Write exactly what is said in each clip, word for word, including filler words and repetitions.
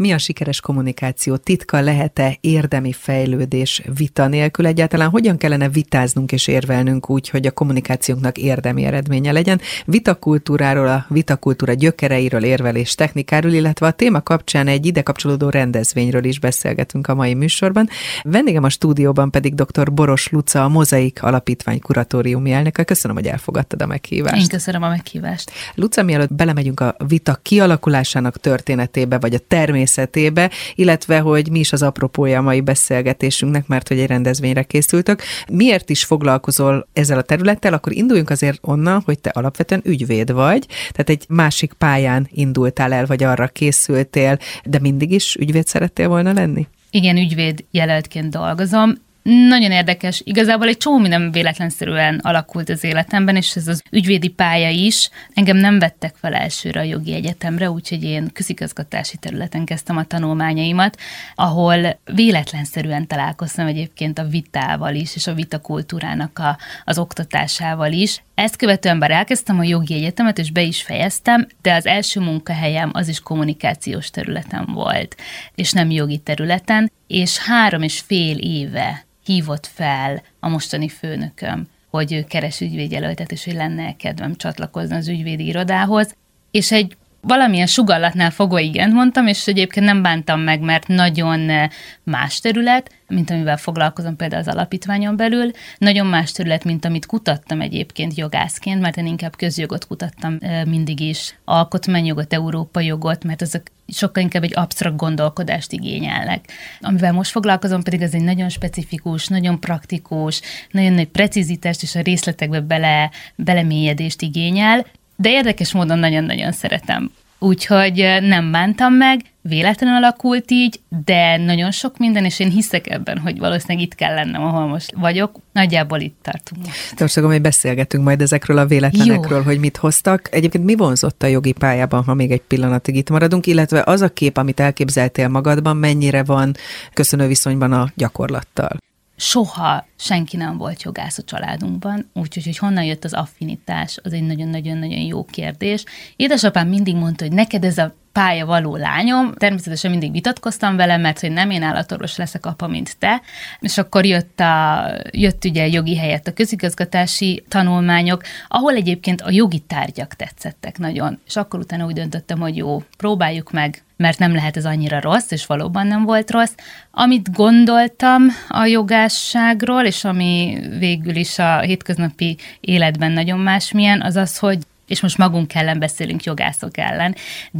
Mi a sikeres kommunikáció titka? Lehet-e érdemi fejlődés vita nélkül? Egyáltalán hogyan kellene vitáznunk és érvelnünk úgy, hogy a kommunikációnknak érdemi eredménye legyen? Vitakultúráról, a vitakultúra gyökereiről, érvelés technikáról, illetve a téma kapcsán egy ide kapcsolódó rendezvényről is beszélgetünk a mai műsorban. Vendégem a stúdióban pedig dr. Boros Luca, a Mozaik Alapítvány kuratóriumi elnöke. Köszönöm, hogy elfogadtad a meghívást. Én köszönöm a meghívást. Luca, mielőtt belemegyünk a vita kialakulásának történetébe, vagy a természetébe, illetve hogy mi is az apropója a mai beszélgetésünknek, mert hogy egy rendezvényre készültök. Miért is foglalkozol ezzel a területtel? Akkor induljunk azért onnan, hogy te alapvetően ügyvéd vagy, tehát egy másik pályán indultál el, vagy arra készültél, de mindig is ügyvéd szerettél volna lenni? Igen, ügyvéd jelöltként dolgozom. Nagyon érdekes, igazából egy csomó minden véletlenszerűen alakult az életemben, és ez az ügyvédi pálya is. Engem nem vettek fel elsőre a jogi egyetemre, úgyhogy én közigazgatási területen kezdtem a tanulmányaimat, ahol véletlenszerűen találkoztam egyébként a vitával is, és a vitakultúrának a, az oktatásával is. Ezt követően bár elkezdtem a jogi egyetemet, és be is fejeztem, de az első munkahelyem az is kommunikációs területen volt, és nem jogi területen, és három és fél éve hívott fel a mostani főnököm, hogy ő keres ügyvédjelöltet, és hogy lenne kedvem csatlakozni az ügyvédi irodához, és egy valamilyen sugallatnál fogva igent mondtam, és egyébként nem bántam meg, mert nagyon más terület, mint amivel foglalkozom például az alapítványon belül, nagyon más terület, mint amit kutattam egyébként jogászként, mert én inkább közjogot kutattam mindig is, alkotmányjogot, európai jogot, mert azok sokkal inkább egy absztrakt gondolkodást igényelnek. Amivel most foglalkozom pedig az egy nagyon specifikus, nagyon praktikus, nagyon nagy precizitást és a részletekbe bele, belemélyedést igényel, de érdekes módon nagyon-nagyon szeretem. Úgyhogy nem bántam meg, véletlenül alakult így, de nagyon sok minden, és én hiszek ebben, hogy valószínűleg itt kell lennem, ahol most vagyok. Nagyjából itt tartunk most. De most akkor még beszélgetünk majd ezekről a véletlenekről, Jó. hogy mit hoztak. Egyébként mi vonzott a jogi pályában, ha még egy pillanatig itt maradunk, illetve az a kép, amit elképzeltél magadban, mennyire van köszönő viszonyban a gyakorlattal? Soha senki nem volt jogász a családunkban, úgyhogy hogy honnan jött az affinitás, az egy nagyon-nagyon-nagyon jó kérdés. Édesapám mindig mondta, hogy neked ez a pálya való lányom, természetesen mindig vitatkoztam vele, mert hogy nem én állatorvos leszek apa, mint te, és akkor jött, a, jött ugye jogi helyett a közigazgatási tanulmányok, ahol egyébként a jogi tárgyak tetszettek nagyon, és akkor utána úgy döntöttem, hogy jó, próbáljuk meg, mert nem lehet ez annyira rossz, és valóban nem volt rossz. Amit gondoltam a jogásságról, és ami végül is a hétköznapi életben nagyon másmilyen, az az, hogy és most magunk ellen beszélünk, jogászok ellen,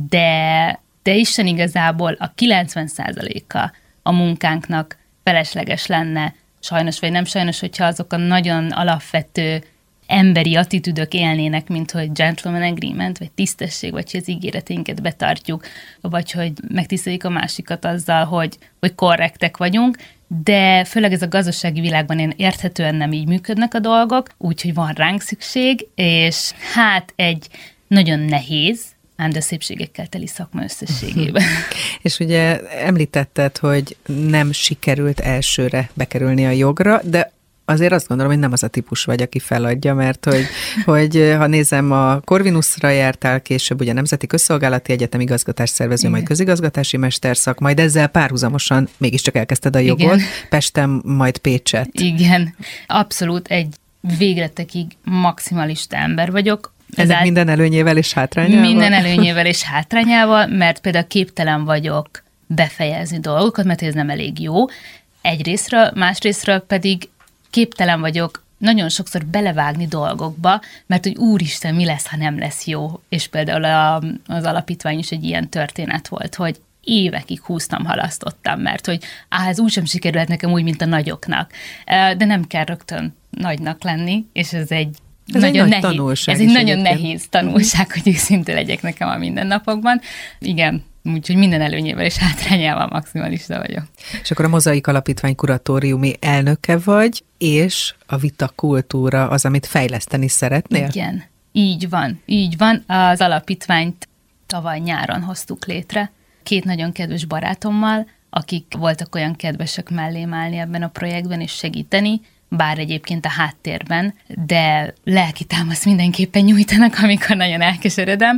de, de Isten igazából a kilencven százaléka a munkánknak felesleges lenne, sajnos vagy nem sajnos, hogyha azok a nagyon alapvető emberi attitűdök élnének, mint hogy gentleman agreement, vagy tisztesség, vagy hogy az ígéreteinket betartjuk, vagy hogy megtiszteljük a másikat azzal, hogy, hogy korrektek vagyunk, de főleg ez a gazdasági világban én érthetően nem így működnek a dolgok, úgyhogy van ránk szükség, és hát egy nagyon nehéz, ám de szépségekkel teli szakma összességében. És ugye említetted, hogy nem sikerült elsőre bekerülni a jogra, de azért azt gondolom, hogy nem az a típus vagy, aki feladja, mert hogy, hogy ha nézem, a Corvinusra jártál később, ugye Nemzeti Közszolgálati Egyetem igazgatásszervező, Igen. majd közigazgatási mesterszak, majd ezzel párhuzamosan mégiscsak elkezdted a jogot, Igen. Pesten, majd Pécset. Igen, abszolút egy végletekig maximalista ember vagyok. Ezek Ezzel minden előnyével és hátrányával? Minden előnyével és hátrányával, mert például képtelen vagyok befejezni dolgokat, mert ez nem elég jó. Egyrészről, másrészről pedig képtelen vagyok nagyon sokszor belevágni dolgokba, mert hogy úristen, mi lesz, ha nem lesz jó. És például a, az alapítvány is egy ilyen történet volt, hogy évekig húztam, halasztottam, mert hogy á, ez úgysem sikerült nekem úgy, mint a nagyoknak. De nem kell rögtön nagynak lenni, és ez egy Ez nagyon egy nehéz, nagy tanulság. Ez egy nagyon egyébként. nehéz tanulság, hogy őszinte legyek nekem a mindennapokban. Igen, úgyhogy minden előnyével és hátrányával maximalista vagyok. És akkor a Mozaik Alapítvány kuratóriumi elnöke vagy, és a vitakultúra az, amit fejleszteni szeretnél? Igen, így van, így van. Az alapítványt tavaly nyáron hoztuk létre, két nagyon kedves barátommal, akik voltak olyan kedvesek mellém állni ebben a projektben és segíteni. bár egyébként a háttérben, de lelki támaszt mindenképpen nyújtanak, amikor nagyon elkeseredem,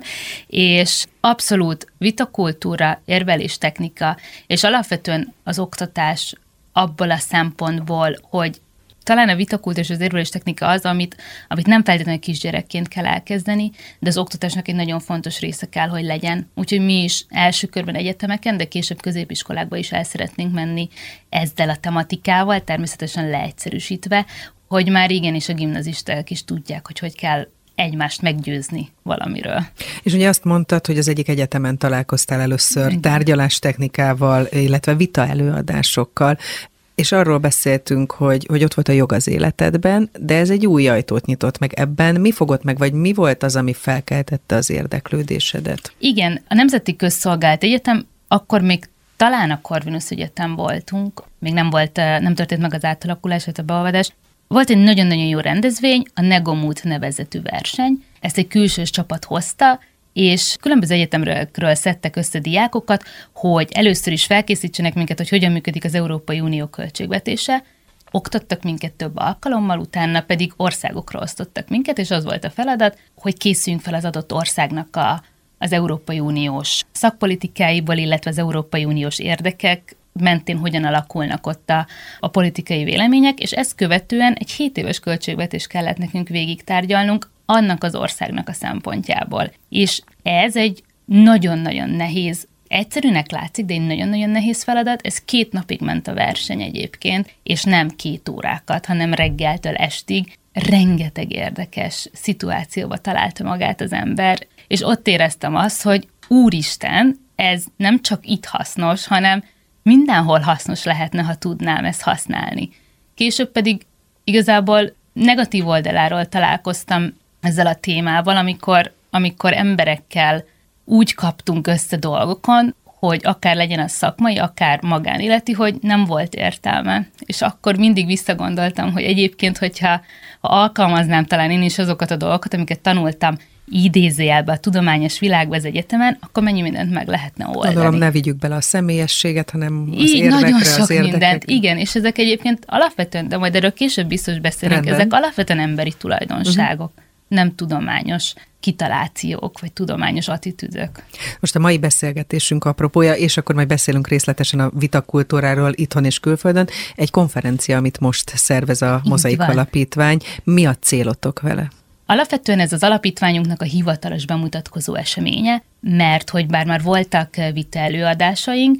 és abszolút vitakultúra, érveléstechnika, és alapvetően az oktatás abból a szempontból, hogy talán a vitakultúra és az érveléstechnika az, amit, amit nem feltétlenül kisgyerekként kell elkezdeni, de az oktatásnak egy nagyon fontos része kell, hogy legyen. Úgyhogy mi is első körben egyetemeken, de később középiskolákba is el szeretnénk menni ezzel a tematikával, természetesen leegyszerűsítve, hogy már igenis a gimnazisták is tudják, hogy hogy kell egymást meggyőzni valamiről. És ugye azt mondtad, hogy az egyik egyetemen találkoztál először igen. tárgyalástechnikával, illetve vita előadásokkal, és arról beszéltünk, hogy, hogy ott volt a jog az életedben, de ez egy új ajtót nyitott meg ebben. Mi fogott meg, vagy mi volt az, ami felkeltette az érdeklődésedet? Igen, a Nemzeti Közszolgált Egyetem, akkor még talán a Corvinus Egyetem voltunk, még nem volt, nem történt meg az átalakulás, vagy a beolvadás. Volt egy nagyon-nagyon jó rendezvény, a Negomút nevezetű verseny, ezt egy külsős csapat hozta, és különböző egyetemről szedtek össze diákokat, hogy először is felkészítsenek minket, hogy hogyan működik az Európai Unió költségvetése, oktattak minket több alkalommal, utána pedig országokra osztottak minket, és az volt a feladat, hogy készüljünk fel az adott országnak a, az Európai Uniós szakpolitikáiból, illetve az Európai Uniós érdekek mentén hogyan alakulnak ott a, a politikai vélemények, és ezt követően egy hét éves költségvetést kellett nekünk végig tárgyalnunk, annak az országnak a szempontjából. És ez egy nagyon-nagyon nehéz, egyszerűnek látszik, de egy nagyon-nagyon nehéz feladat. Ez két napig ment a verseny egyébként, és nem két órákat, hanem reggeltől estig. Rengeteg érdekes szituációba találta magát az ember, és ott éreztem azt, hogy úristen, ez nem csak itt hasznos, hanem mindenhol hasznos lehetne, ha tudnám ezt használni. Később pedig igazából negatív oldaláról találkoztam ezzel a témával, amikor, amikor emberekkel úgy kaptunk össze dolgokon, hogy akár legyen az szakmai, akár magánéleti, hogy nem volt értelme. És akkor mindig visszagondoltam, hogy egyébként, hogyha ha alkalmaznám talán én is azokat a dolgokat, amiket tanultam idézőjelbe a tudományos világba az egyetemen, akkor mennyi mindent meg lehetne oldani. Gondolom, ne vigyük bele a személyességet, hanem az Így, érvekre, nagyon sok az érdekekre. mindent, igen, és ezek egyébként alapvetően, de majd erről később biztos beszélünk, Rendben. Ezek alapvetően emberi tulajdonságok, uh-huh. nem tudományos kitalációk, vagy tudományos attitűdök. Most a mai beszélgetésünk apropója, és akkor majd beszélünk részletesen a vitakultúráról itthon és külföldön. Egy konferencia, amit most szervez a Mozaik Alapítvány. Mi a célotok vele? Alapvetően ez az alapítványunknak a hivatalos bemutatkozó eseménye, mert hogy bár már voltak vita előadásaink,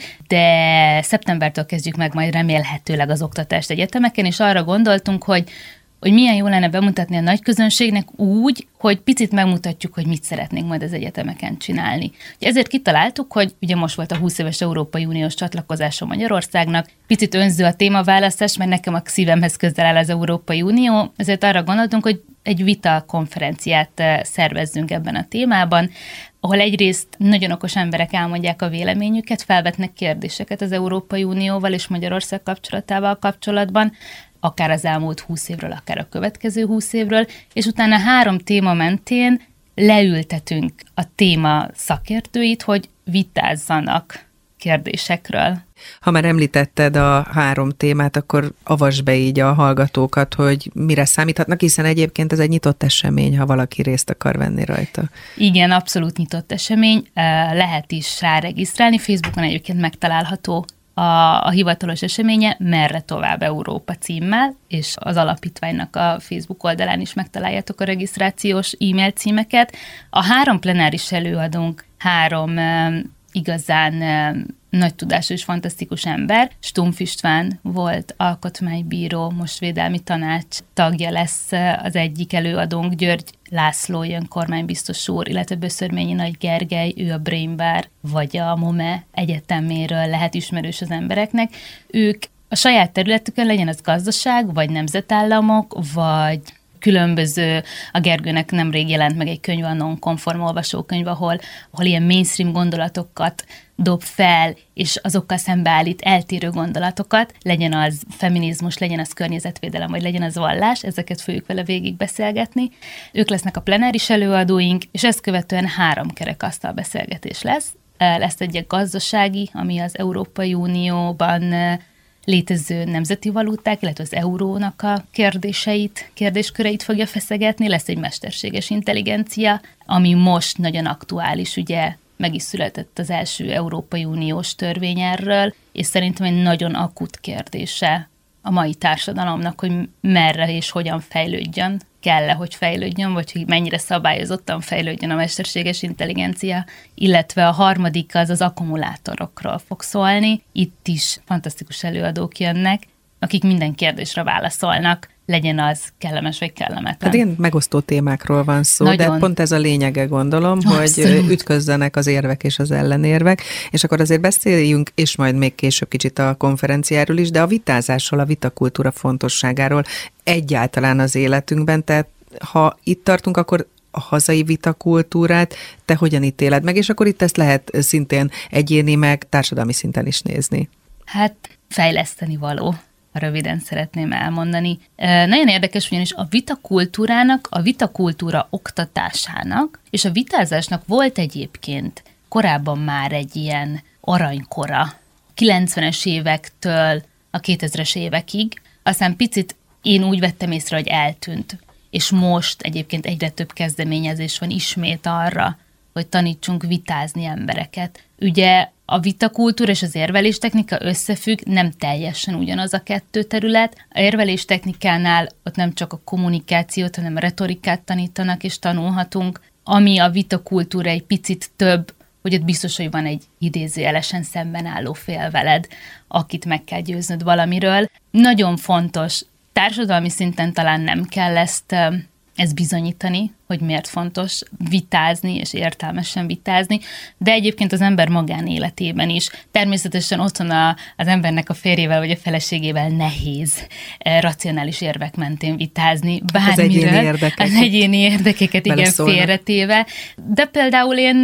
de szeptembertől kezdjük meg majd remélhetőleg az oktatást egyetemeken, és arra gondoltunk, hogy hogy milyen jó lenne bemutatni a nagy közönségnek úgy, hogy picit megmutatjuk, hogy mit szeretnénk majd az egyetemeken csinálni. Ezért kitaláltuk, hogy ugye most volt a húsz éves Európai Uniós csatlakozása Magyarországnak, picit önző a témaválasztás, mert nekem a szívemhez közel áll az Európai Unió, ezért arra gondoltunk, hogy egy vita konferenciát szervezzünk ebben a témában, ahol egyrészt nagyon okos emberek elmondják a véleményüket, felvetnek kérdéseket az Európai Unióval és Magyarország kapcsolatával kapcsolatban, akár az elmúlt húsz évről, akár a következő húsz évről, és utána három téma mentén leültetünk a téma szakértőit, hogy vitázzanak kérdésekről. Ha már említetted a három témát, akkor avasd be így a hallgatókat, hogy mire számíthatnak, hiszen egyébként ez egy nyitott esemény, ha valaki részt akar venni rajta. Igen, abszolút nyitott esemény, lehet is rá regisztrálni, Facebookon egyébként megtalálható A, a hivatalos eseménye Merre tovább Európa címmel, és az alapítványnak a Facebook oldalán is megtaláljátok a regisztrációs e-mail címeket. A három plenáris előadónk, három e, igazán e, nagy tudású és fantasztikus ember. Stumpf István volt alkotmánybíró, most védelmi tanács tagja lesz az egyik előadónk, György László jön, kormánybiztos úr, illetve Böszörményi Nagy Gergely, ő a Brain Bar, vagy a MOME egyeteméről lehet ismerős az embereknek. Ők a saját területükön, legyen az gazdaság, vagy nemzetállamok, vagy különböző, a Gergőnek nemrég jelent meg egy könyv, a nonkonform olvasókönyv, ahol, ahol ilyen mainstream gondolatokat dob fel, és azokkal szembeállít eltérő gondolatokat, legyen az feminizmus, legyen az környezetvédelem, vagy legyen az vallás, ezeket fogjuk vele végig beszélgetni. Ők lesznek a plenáris előadóink, és ezt követően három kerekasztal beszélgetés lesz. Lesz egy gazdasági, ami az Európai Unióban létező nemzeti valuták, illetve az eurónak a kérdéseit, kérdésköreit fogja feszegetni, lesz egy mesterséges intelligencia, ami most nagyon aktuális, ugye meg is született az első Európai Uniós törvény erről, és szerintem egy nagyon akut kérdése a mai társadalomnak, hogy merre és hogyan fejlődjön, kell-e, hogy fejlődjön, vagy hogy mennyire szabályozottan fejlődjön a mesterséges intelligencia, illetve a harmadik az az akkumulátorokról fog szólni. Itt is fantasztikus előadók jönnek, akik minden kérdésre válaszolnak, legyen az kellemes vagy kellemetlen. Hát igen, megosztó témákról van szó, Nagyon. De pont ez a lényege, gondolom, Abszolút. Hogy ütközzenek az érvek és az ellenérvek, és akkor azért beszéljünk, és majd még később kicsit a konferenciáról is, de a vitázásról, a vitakultúra fontosságáról egyáltalán az életünkben, tehát ha itt tartunk, akkor a hazai vitakultúrát te hogyan ítéled meg, és akkor itt ezt lehet szintén egyéni meg társadalmi szinten is nézni. Hát fejleszteni való. Röviden szeretném elmondani. Nagyon érdekes, ugyanis a vitakultúrának, a vitakultúra oktatásának és a vitázásnak volt egyébként korábban már egy ilyen aranykora, kilencvenes évektől a kétezres évekig. Aztán picit én úgy vettem észre, hogy eltűnt. És most egyébként egyre több kezdeményezés van ismét arra, hogy tanítsunk vitázni embereket. Ugye a vitakultúra és az érveléstechnika összefügg, nem teljesen ugyanaz a kettő terület. A érveléstechnikánál ott nem csak a kommunikációt, hanem a retorikát tanítanak és tanulhatunk, ami a vitakultúra egy picit több, hogy ott biztos, hogy van egy idézőjelesen szemben álló fél veled, akit meg kell győznöd valamiről. Nagyon fontos, társadalmi szinten talán nem kell ezt, ezt bizonyítani, hogy miért fontos vitázni és értelmesen vitázni, de egyébként az ember magánéletében is. Természetesen otthon a, az embernek a férjével vagy a feleségével nehéz eh, racionális érvek mentén vitázni bármiről. Az egyéni érdekeket. Az egyéni érdekeket, igen, félretéve. De például én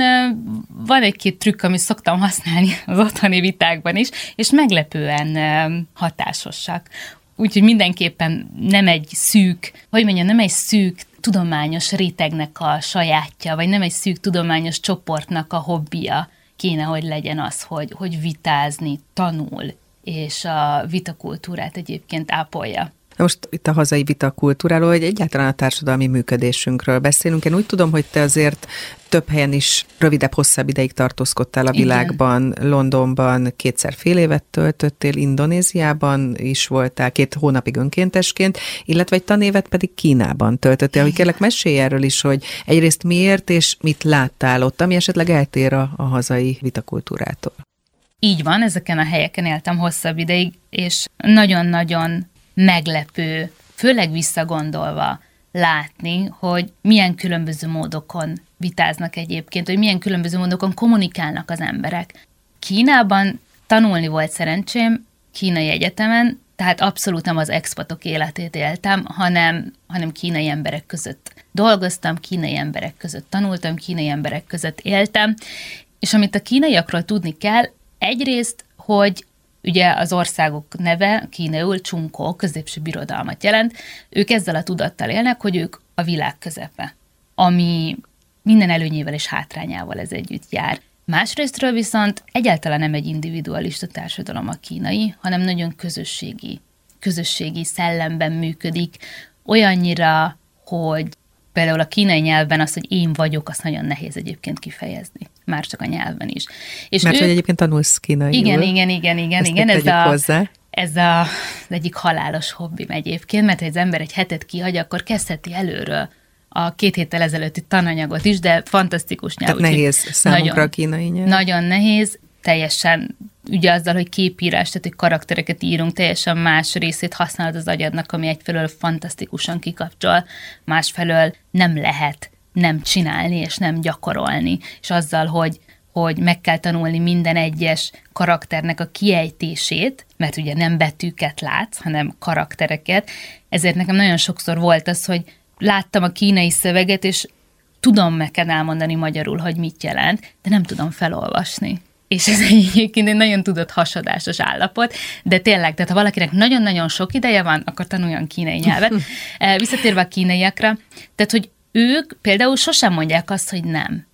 van egy-két trükk, amit szoktam használni az otthoni vitákban is, és meglepően eh, hatásosak. Úgyhogy mindenképpen nem egy szűk, hogy mondjam, nem egy szűk tudományos rétegnek a sajátja, vagy nem egy szűk tudományos csoportnak a hobbija kéne, hogy legyen az, hogy, hogy vitázni, tanul, és a vitakultúrát egyébként ápolja. Most itt a hazai vitakultúráról, hogy egyáltalán a társadalmi működésünkről beszélünk. Én úgy tudom, hogy te azért több helyen is rövidebb, hosszabb ideig tartózkodtál a világban, igen. Londonban kétszer fél évet töltöttél, Indonéziában is voltál két hónapig önkéntesként, illetve egy tanévet pedig Kínában töltöttél. Hogy kérlek, mesélj erről is, hogy egyrészt miért és mit láttál ott, ami esetleg eltér a, a hazai vitakultúrától. Így van, ezeken a helyeken éltem hosszabb ideig, és nagyon-nagyon meglepő, főleg visszagondolva látni, hogy milyen különböző módokon vitáznak egyébként, hogy milyen különböző módokon kommunikálnak az emberek. Kínában tanulni volt szerencsém, kínai egyetemen, tehát abszolút nem az expatok életét éltem, hanem, hanem kínai emberek között dolgoztam, kínai emberek között tanultam, kínai emberek között éltem, és amit a kínaiakról tudni kell, egyrészt, hogy ugye az országok neve kínaiul Csunkó, középső birodalmat jelent, ők ezzel a tudattal élnek, hogy ők a világ közepe, ami minden előnyével és hátrányával ez együtt jár. Másrésztről viszont egyáltalán nem egy individualista társadalom a kínai, hanem nagyon közösségi, közösségi szellemben működik, olyannyira, hogy például a kínai nyelvben az, hogy én vagyok, azt nagyon nehéz egyébként kifejezni. Már csak a nyelven is. És Mert ő... hogy egyébként tanulsz kínaiul. Igen, igen, igen, igen. igen. Ez, a, hozzá. ez a, az egyik halálos hobbim egyébként, mert ha az ember egy hetet kihagyja, akkor kezdheti előről a két héttel ezelőtti tananyagot is, de fantasztikus nyelv. Tehát nehéz számunkra nagyon, a kínai nyelv. Nagyon nehéz, teljesen ugye azzal, hogy képírás, tehát hogy karaktereket írunk, teljesen más részét használod az agyadnak, ami egyfelől fantasztikusan kikapcsol, másfelől nem lehet nem csinálni és nem gyakorolni. És azzal, hogy, hogy meg kell tanulni minden egyes karakternek a kiejtését, mert ugye nem betűket látsz, hanem karaktereket, ezért nekem nagyon sokszor volt az, hogy láttam a kínai szöveget, és tudom neked elmondani magyarul, hogy mit jelent, de nem tudom felolvasni. És ez egyébként egy nagyon tudott hasadásos állapot, de tényleg, tehát ha valakinek nagyon-nagyon sok ideje van, akkor tanuljon kínai nyelvet. Visszatérve a kínaiakra, tehát hogy ők például sosem mondják azt, hogy nem.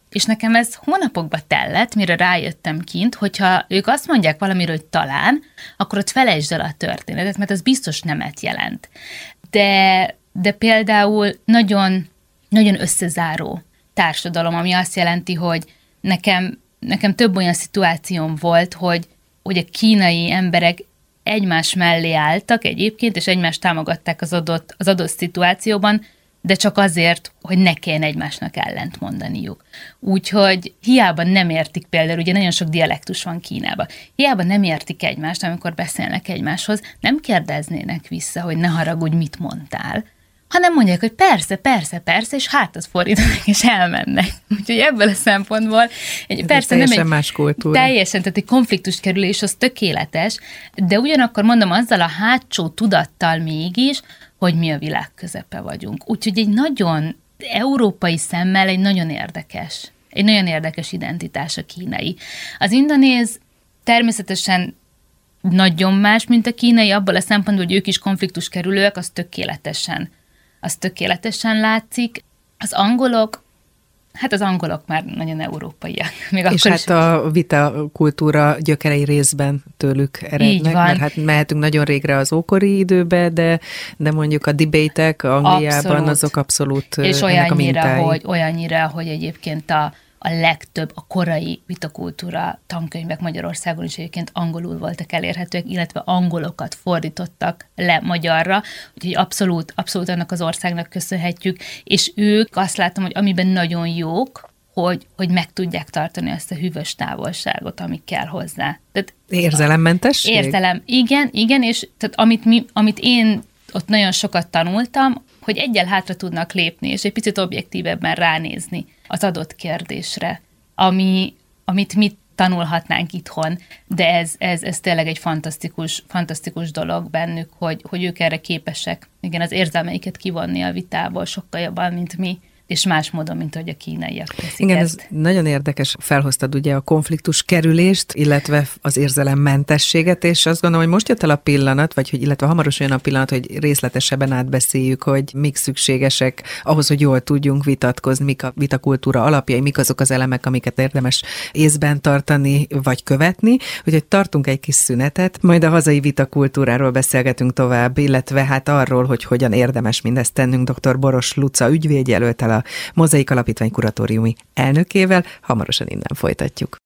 És nekem ez hónapokba tellett, mire rájöttem kint, hogyha ők azt mondják valamiről, hogy talán, akkor ott felejtsd el a történetet, mert ez biztos nemet jelent. De, de például nagyon, nagyon összezáró társadalom, ami azt jelenti, hogy nekem, nekem több olyan szituációm volt, hogy, hogy a kínai emberek egymás mellé álltak egyébként, és egymást támogatták az adott, az adott szituációban, de csak azért, hogy ne kelljen egymásnak ellent mondaniuk. Úgyhogy hiába nem értik például, ugye nagyon sok dialektus van Kínában, hiába nem értik egymást, amikor beszélnek egymáshoz, nem kérdeznének vissza, hogy ne haragudj, mit mondtál, hanem mondják, hogy persze, persze, persze, és hátat fordítanak, és elmennek. Úgyhogy ebből a szempontból, egy, persze teljesen nem egy más kultúra. Teljesen, tehát egy konfliktus kerülés az tökéletes, de ugyanakkor mondom azzal a hátsó tudattal mégis, hogy mi a világ közepe vagyunk. Úgyhogy egy nagyon európai szemmel egy nagyon érdekes, egy nagyon érdekes identitás a kínai. Az indonéz természetesen nagyon más, mint a kínai, abból a szempontból, hogy ők is konfliktus kerülőek, az tökéletesen, az tökéletesen látszik. Az angolok, hát az angolok már nagyon európaiak. Még és akkor hát is, a vita kultúra gyökerei részben tőlük erednek, mert hát mehetünk nagyon régre az ókori időbe, de, de mondjuk a debate-ek Angliában abszolút. Azok abszolút és ennek a olyannyira, mintái. hogy, olyannyira, hogy egyébként a a legtöbb, a korai vitakultúra tankönyvek Magyarországon is egyébként angolul voltak elérhetőek, illetve angolokat fordítottak le magyarra, úgyhogy abszolút, abszolút annak az országnak köszönhetjük, és ők azt látom, hogy amiben nagyon jók, hogy, hogy meg tudják tartani azt a hűvös távolságot, ami kell hozzá. Tehát érzelemmentesség? Érzelem, igen, igen, és tehát amit, mi, amit én ott nagyon sokat tanultam, hogy egyel hátra tudnak lépni, és egy picit objektívebben ránézni az adott kérdésre, ami, amit mi tanulhatnánk itthon, de ez, ez, ez tényleg egy fantasztikus, fantasztikus dolog bennük, hogy, hogy ők erre képesek, igen, az érzelmeiket kivonni a vitából sokkal jobban, mint mi, és más módon, mint hogy a kínaiak teszik. Igen, ezt. ez nagyon érdekes. Felhoztad ugye a konfliktus kerülést, illetve az érzelemmentességet, és azt gondolom, hogy most jött el a pillanat, vagy hogy illetve hamarosan jön a pillanat, hogy részletesebben átbeszéljük, hogy mik szükségesek ahhoz, hogy jól tudjunk vitatkozni, mik a vitakultúra alapjai, mik azok az elemek, amiket érdemes észben tartani, vagy követni. Úgyhogy tartunk egy kis szünetet, majd a hazai vitakultúráról beszélgetünk tovább, illetve hát arról, hogy hogyan érdemes mindezt tennünk. dr. Boros Luca ügyvédjelölt el a Mozaik Alapítvány kuratóriumi elnökével, hamarosan innen folytatjuk.